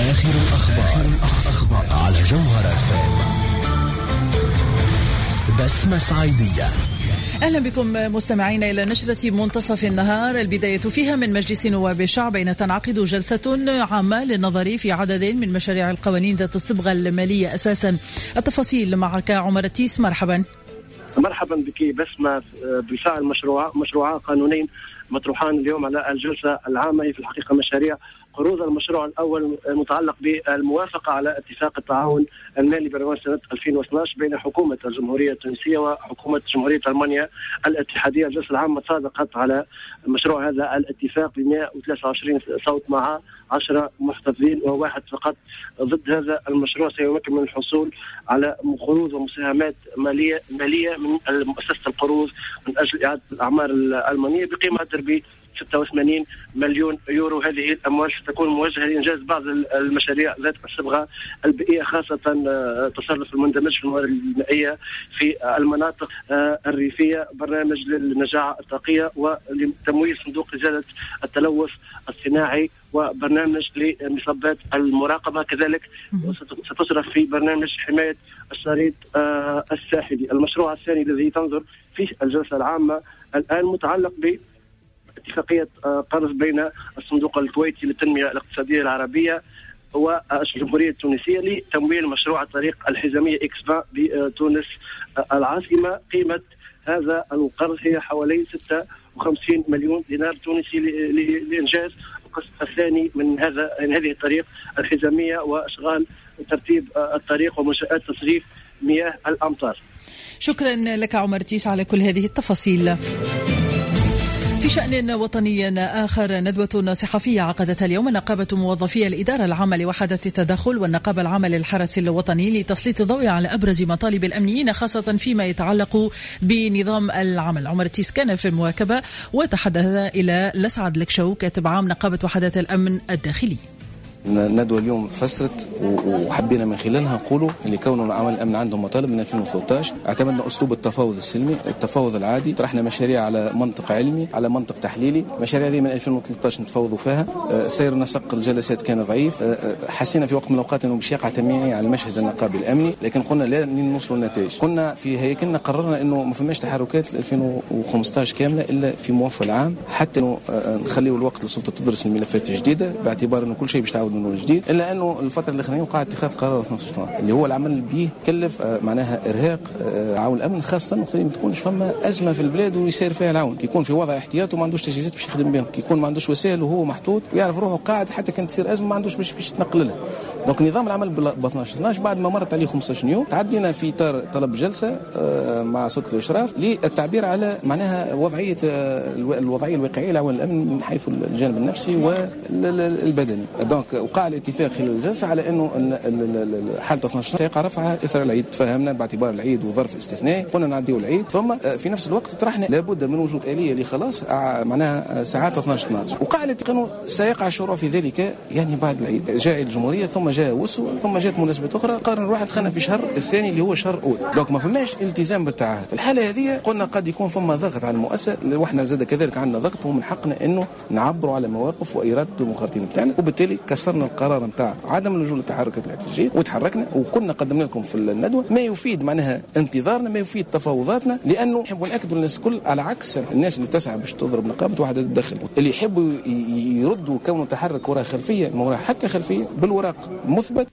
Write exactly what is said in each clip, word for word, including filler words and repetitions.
آخر الأخبار على جوهر اف ام. بسمة صعيدية. أهلا بكم مستمعين إلى نشرة منتصف النهار، البداية فيها من مجلس نواب الشعب بين تنعقد جلسة عامة للنظر في عدد من مشاريع القوانين ذات الصبغة المالية أساسا. التفاصيل معك عمر التيس. مرحبا. مرحبا بك بسمة. بالفعل مشروع مشروعان قانونين مطروحان اليوم على الجلسة العامة، في الحقيقة مشاريع قروض. المشروع الأول متعلق بالموافقة على اتفاق التعاون المالي برمضان سنة ألفين واثني عشر بين حكومة الجمهورية التونسية وحكومة جمهورية ألمانيا الاتحادية. الجلسة العامة صادقت على مشروع هذا الاتفاق ب مئة وثلاثة وعشرين صوت مع عشرة محتفظين وواحد فقط ضد. هذا المشروع سيمكن من الحصول على قروض ومساهمات مالية مالية من مؤسسة القروض من أجل إعادة الأعمار الألمانية بقيمة تربي ستة وثمانين مليون يورو. هذه الأموال ستكون موجهة لإنجاز بعض المشاريع ذات الصبغة البيئية، خاصة تصرف المندمج في الموارد المائية في المناطق الريفية، برنامج للنجاعة الطاقية ولتمويل صندوق إزالة التلوث الصناعي، وبرنامج لمصبات المراقبة. كذلك ستصرف في برنامج حماية الشريط الساحلي. المشروع الثاني الذي تنظر فيه الجلسة العامة الآن متعلق ب اتفاقية قرض بين الصندوق الكويتي للتنمية الاقتصادية العربية والجمهورية التونسية لتمويل مشروع الطريق الحزامية إكسبا بتونس العاصمة. قيمة هذا القرض هي حوالي ستة وخمسين مليون دينار تونسي لإنجاز القسم الثاني من هذا من هذه الطريق الحزامية وإشغال ترتيب الطريق ومنشآت تصريف مياه الأمطار. شكرا لك عمر تيس على كل هذه التفاصيل. في شأن وطني آخر، ندوة صحفية عقدتها اليوم نقابة موظفي الإدارة العامة لوحدة التدخل والنقابة العامة للحرس الوطني لتسليط الضوء على أبرز مطالب الأمنيين، خاصة فيما يتعلق بنظام العمل. عمر التيس كان في المواكبة وتحدث إلى لسعد لكشو كاتب عام نقابة وحدة الأمن الداخلي. الندوة اليوم فسرت وحبينا من خلالها نقولوا اللي كونوا عمل الأمن عندهم مطالب من ألفين وثلاثة عشر. اعتمدنا أسلوب التفاوض السلمي، التفاوض العادي، طرحنا مشاريع على منطق علمي على منطق تحليلي. مشاريع دي من ألفين وثلاثة عشر نتفاوضوا فيها. سير نسق الجلسات كان ضعيف، حسينا في وقت من الأوقات أنه باش يقع تمييع على المشهد النقابي الأمني، لكن قلنا لا نوصلوا لنتائج. كنا في هيكلنا قررنا أنه ما فماش تحركات ل ألفين وخمسة عشر كاملة إلا في موافق العام، حتى أنه نخليوا الوقت للسلطة تدرس الملفات الجديدة، باعتبار أنه كل شيء باش تعود من جديد. إلا أنه الفترة الأخرانية وقع اتخاذ قرار اثني عشر اللي هو العمل به كلف معناها إرهاق عون الأمن، خاصة وقت ما تكونش فما أزمة في البلاد ويسير فيها العون، كيكون في وضع احتياط وما عندوش تجهيزات باش يخدم بهم، كيكون ما عندوش وسائل وهو محطوط ويعرف روحه قاعد حتى كانت تصير أزمة ما عندوش باش باش يتنقل لها. دونك نظام العمل ب اثني عشر بعد ما مرت عليه خمسة عشر يوم تعدينا في إطار طلب جلسة مع سلطة الإشراف للتعبير على معناها وضعية الوضعية الواقعية لعون الأمن من حيث الجانب النفسي والبدني. دونك وقع الاتفاق خلال الجلسة على انه حاله اثني عشر سيقع رفعها اثر العيد. تفاهمنا باعتبار العيد وظرف استثنائي قلنا نعديو العيد، ثم في نفس الوقت طرحنا لابد من وجود آلية لخلاص معناها ساعات اثني عشر اثني عشر. وقع الاتفاق سيقع الشروع في ذلك يعني بعد العيد. جاء الجمهوريه ثم جاء وسو ثم جاءت مناسبات اخرى، قررنا نروح دخلنا في شهر الثاني اللي هو شهر اول. دونك ما فماش التزام بالتعهد. الحاله هذه قلنا قد يكون فما ضغط على المؤسسه، واحنا زاد كذلك عندنا ضغط ومن حقنا انه نعبروا على مواقف واراده المخالطين بتاعنا، وبالتالي كسرنا القرار نتاع عدم اللجوء للتحركات الاحتجاجيه وتحركنا وكنا قدمنا لكم في الندوه ما يفيد معناها انتظارنا، ما يفيد تفاوضاتنا، لانه نحب ناكدوا للناس الكل على عكس الناس اللي تسعى باش تضرب نقابه وحده الدخل اللي يحبوا يردوا كونه تحرك وراء خلفيه ما وراء حتى خلفيه بالورق مثبت.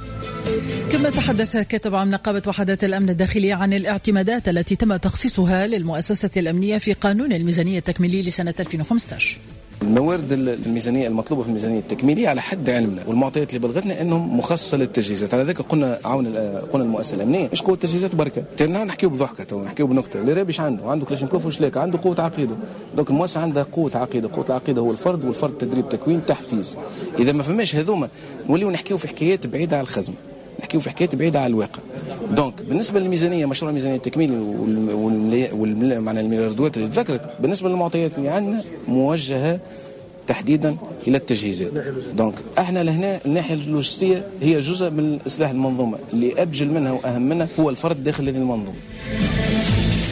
كما تحدث كاتب عام نقابة وحدة الأمن الداخلي عن الاعتمادات التي تم تخصيصها للمؤسسة الأمنية في قانون الميزانية التكميلي لسنة ألفين وخمسة عشر. الموارد الميزانيه المطلوبه في الميزانيه التكميليه على حد علمنا والمعطيات اللي بلغتنا انهم مخصصه للتجهيزات. على ذلك قلنا عون قلنا المؤسسه الامنيه مش قوه التجهيزات بركه، تنا نحكيو بضحكه تو نحكيو بنكته. اللي رابش عنده عنده كلاشينكوف وشلاك، عنده قوه عقيده. دونك المؤسسه عندها قوه عقيده، قوه العقيده هو الفرد، والفرد تدريب تكوين تحفيز. اذا ما فماش هذوما نوليو نحكيو في حكايات بعيده على الخزم، نحكيو في حكايات بعيده على الواقع. دونك بالنسبه للميزانيه مشروع الميزانيه التكميلي والمعنى مع الملياردوات اللي ذكرت، بالنسبه للمعطيات اللي عندنا موجهه تحديدا الى التجهيزات. دونك احنا لهنا الناحيه اللوجستيه هي جزء من اصلاح المنظومه اللي ابجل منها واهم منها هو الفرد داخل هذه المنظومه.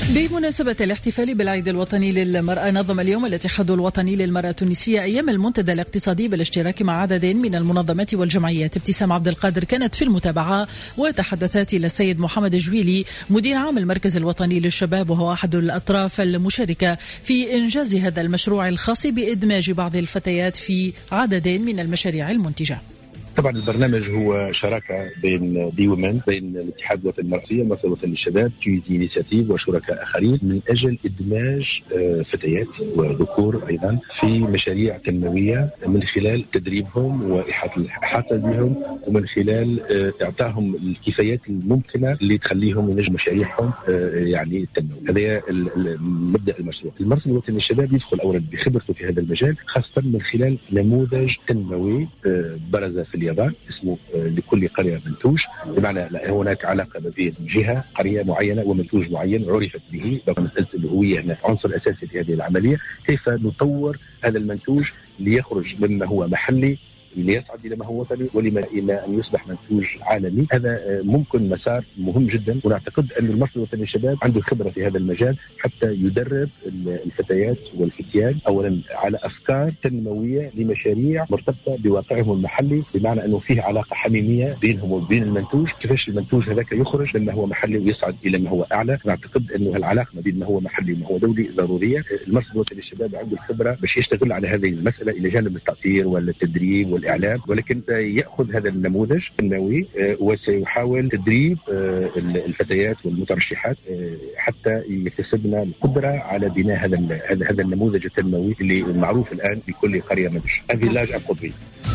بمناسبة الاحتفال بالعيد الوطني للمرأة، نظم اليوم الاتحاد الوطني للمرأة التونسية أيام المنتدى الاقتصادي بالاشتراك مع عدد من المنظمات والجمعيات. ابتسام عبد القادر كانت في المتابعة وتحدثت إلى السيد محمد جويلي مدير عام المركز الوطني للشباب، وهو أحد الأطراف المشاركة في إنجاز هذا المشروع الخاص بإدماج بعض الفتيات في عدد من المشاريع المنتجة. طبعا البرنامج هو شراكه بين دي ومن بين الاتحاد الوطني للمرأة، المركز الوطني للشباب، تي دي انيشيتيف وشركاء اخرين من اجل ادماج فتيات وذكور ايضا في مشاريع تنمويه من خلال تدريبهم واحاطه بهم، ومن خلال اعطائهم الكفايات الممكنه اللي تخليهم ينجموا مشاريعهم يعني التنمويه. هذا مبدا المشروع. المركز الوطني للشباب يدخل اولا بخبرته في هذا المجال، خاصه من خلال نموذج تنموي برز في اليابان اسمه لكل قرية منتوج، بمعنى هناك علاقة ما بين جهة قرية معينة ومنتوج معين عرفت به. مسألة الهوية هنا عنصر أساسي في هذه العملية، كيف نطور هذا المنتوج ليخرج مما هو محلي ليصعد إلى ما هو وطني ولما إلى أن يصبح منتوج عالمي. هذا ممكن مسار مهم جدا، ونعتقد أن المركز الوطني للشباب عنده خبرة في هذا المجال حتى يدرب الفتيات والفتيان أولا على أفكار تنموية لمشاريع مرتبطة بواقعهم المحلي، بمعنى أنه فيه علاقة حميمية بينهم وبين المنتوج، كيفاش المنتوج هذاك يخرج مما هو محلي ويصعد إلى ما هو أعلى. نعتقد أنه العلاقة ما بين ما هو محلي وما هو دولي ضرورية. المركز الوطني للشباب عنده الخبرة باش يشتغل على هذه المسألة إلى جانب التأطير والتدريب والإعلام، ولكن يأخذ هذا النموذج التنموي وسيحاول تدريب الفتيات والمترشحات حتى يكتسبنا القدرة على بناء هذا هذا النموذج التنموي اللي معروف الآن بكل قرية منتوج. الفيلاج القطبي.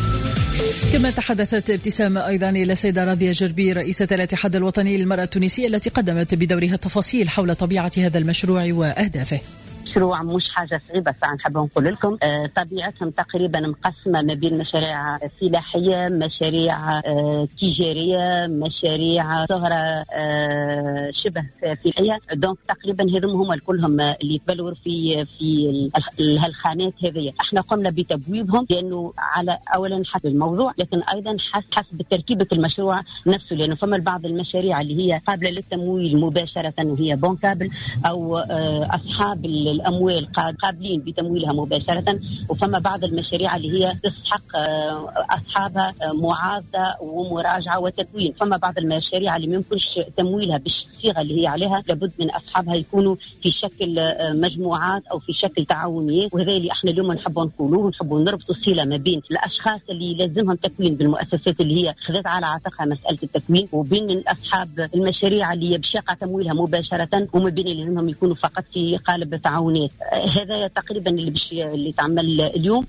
كما تحدثت ابتسام أيضا إلى السيدة راضية جربي رئيسة الاتحاد الوطني للمرأة التونسية، التي قدمت بدورها التفاصيل حول طبيعة هذا المشروع وأهدافه. مشروع مش حاجة صعيبة، فنحب نقول لكم آه طبيعتهم تقريبا مقسمة ما بين مشاريع فلاحية، مشاريع آه تجارية، مشاريع صغرى آه شبه فلاحية. دونك تقريبا هذم هم كلهم اللي يتبلور في في هالخانات هذه. احنا قمنا بتبويبهم لأنه على أولا حسب الموضوع، لكن أيضا حسب تركيبة المشروع نفسه، لأنه فما بعض المشاريع اللي هي قابلة للتمويل مباشرة وهي بونكابل، أو آه أصحاب الأموال قابلين بتمويلها مباشرة، وفما بعض المشاريع اللي هي تستحق أصحابها معاضدة ومراجعة وتدوين. فما بعض المشاريع اللي ممكنش تمويلها بالصيغة اللي هي عليها، لابد من أصحابها يكونوا في شكل مجموعات أو في شكل تعاونيات. وهذا اللي احنا اليوم نحب نقولوه، نحب نربط الصلة ما بين الأشخاص اللي لازمهم تكوين بالمؤسسات اللي هي خذت على عاتقها مسألة التكوين، وبين أصحاب المشاريع اللي بشاقة تمويلها مباشرة، وما بين اللي لازمهم يكونوا فقط في قالب تعاوني. هذا تقريبا اللي بش اللي تعمل اليوم.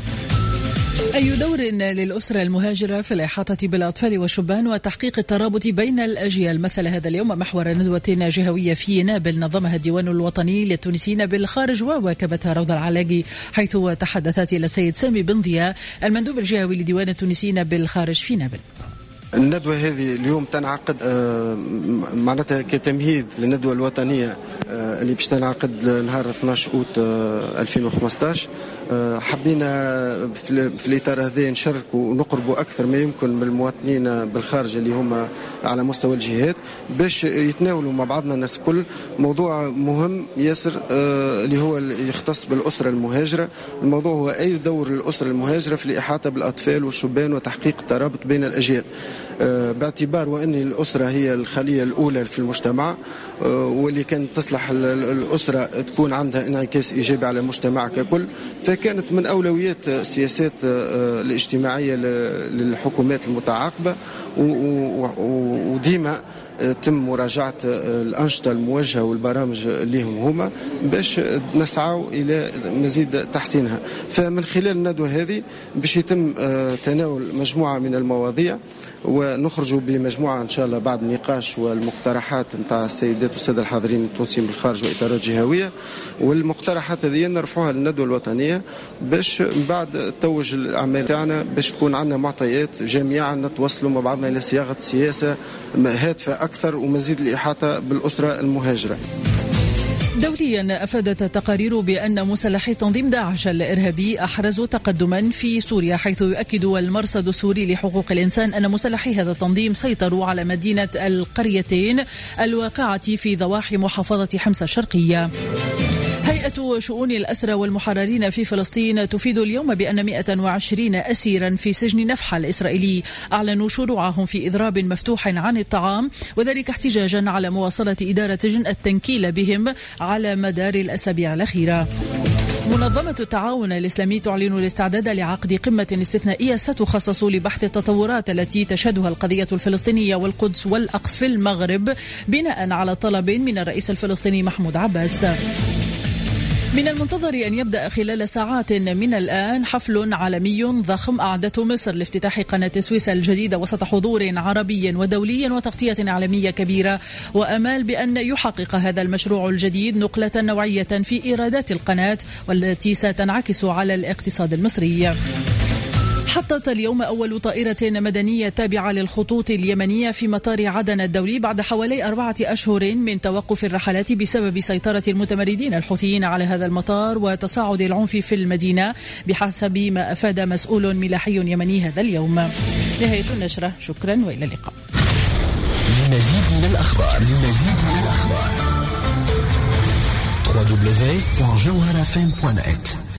أي دور للأسرة المهاجرة في الإحاطة بالأطفال والشبان وتحقيق الترابط بين الأجيال؟ مثل هذا اليوم محور ندوة جهوية في نابل نظمها الديوان الوطني للتونسيين بالخارج وواكبتها روضة العلاقي، حيث تحدثت إلى السيد سامي بن ضياء المندوب الجهوي لديوان التونسيين بالخارج في نابل. الندوة هذه اليوم تنعقد آه معناتها كتمهيد للندوة الوطنية آه اللي باش تنعقد نهار اثناش أوت آه ألفين وخمسطاش. آه حبينا في, في الإطار هذا نشاركوا ونقربوا أكثر ما يمكن من المواطنين بالخارج اللي هم على مستوى الجهات، باش يتناولوا مع بعضنا الناس كل موضوع مهم ياسر آه اللي هو يختص بالأسرة المهاجرة. الموضوع هو أي دور للأسرة المهاجرة في الإحاطة بالأطفال والشبان وتحقيق الترابط بين الأجيال، باعتبار وأن الأسرة هي الخلية الأولى في المجتمع، واللي كانت تصلح الأسرة تكون عندها انعكاس إيجابي على المجتمع ككل. فكانت من أولويات السياسات الاجتماعية للحكومات المتعاقبة، وديما تم مراجعة الأنشطة الموجهة والبرامج لهم هما باش نسعوا إلى مزيد تحسينها. فمن خلال الندوة هذه باش يتم تناول مجموعة من المواضيع، ونخرجوا بمجموعة إن شاء الله بعد النقاش والمقترحات نتاع السيدات والسادة الحاضرين التونسيين بالخارج وإطارات جهوية. والمقترحات هذه نرفعوها للندوة الوطنية باش بعد توج الأعمال تاعنا باش تكون عندنا معطيات جميعا نتوصلوا مع بعضنا إلى صياغة سياسة هادفة أكثر ومزيد الإحاطة بالأسرة المهاجرة. دوليا أفادت التقارير بأن مسلحي تنظيم داعش الإرهابي أحرزوا تقدما في سوريا، حيث يؤكد المرصد السوري لحقوق الإنسان أن مسلحي هذا التنظيم سيطروا على مدينة القريتين الواقعة في ضواحي محافظة حمص الشرقية. هيئة شؤون الأسرى والمحررين في فلسطين تفيد اليوم بأن مئة وعشرين أسيرا في سجن نفحة الإسرائيلي أعلنوا شروعهم في إضراب مفتوح عن الطعام، وذلك احتجاجا على مواصلة إدارة السجن التنكيل بهم على مدار الأسابيع الأخيرة. منظمة التعاون الإسلامي تعلن الاستعداد لعقد قمة استثنائية ستخصص لبحث التطورات التي تشهدها القضية الفلسطينية والقدس والأقصى في المغرب، بناء على طلب من الرئيس الفلسطيني محمود عباس. من المنتظر أن يبدأ خلال ساعات من الآن حفل عالمي ضخم أعدته مصر لافتتاح قناة السويس الجديدة وسط حضور عربي ودولي وتغطية إعلامية كبيرة، وأمال بأن يحقق هذا المشروع الجديد نقلة نوعية في إيرادات القناة والتي ستنعكس على الاقتصاد المصري. حطت اليوم أول طائرة مدنية تابعة للخطوط اليمنية في مطار عدن الدولي بعد حوالي أربعة أشهر من توقف الرحلات بسبب سيطرة المتمردين الحوثيين على هذا المطار وتصاعد العنف في المدينة، بحسب ما أفاد مسؤول ملاحي يمني هذا اليوم. نهاية النشرة، شكرا وإلى اللقاء. للمزيد من الأخبار للمزيد من الأخبار دبليو دبليو دبليو دوت جوهر اف ام دوت نت